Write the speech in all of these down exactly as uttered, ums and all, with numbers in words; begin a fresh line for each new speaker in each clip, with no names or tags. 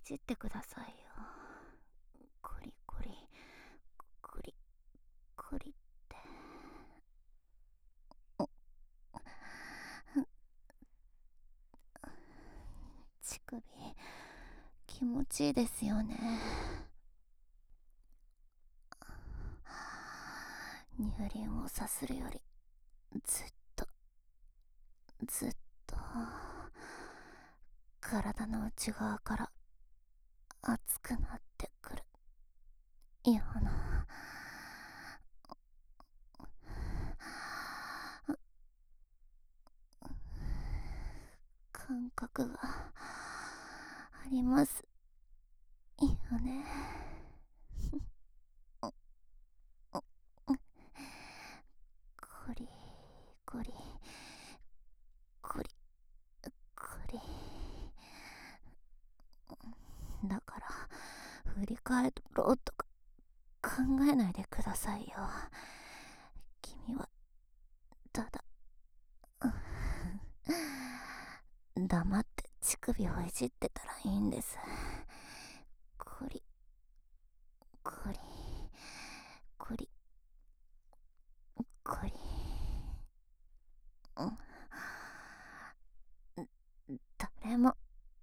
じってくださいよ。コリコリコリコリって。乳首気持ちいいですよね。乳輪をさするよりずっとずっと体の内側から熱くなってくるような感覚がありますよね。コリコリコリコリ。だから振り返ろうとか考えないでくださいよ。君はただ黙って乳首をいじってたらいいんです。コリコリコリコリ。誰も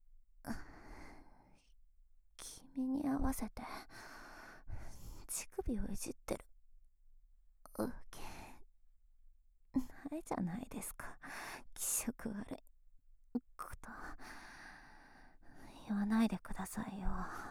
君に合わせて乳首をいじってるわけないじゃないですか。気色悪いこと言わないでくださいよ。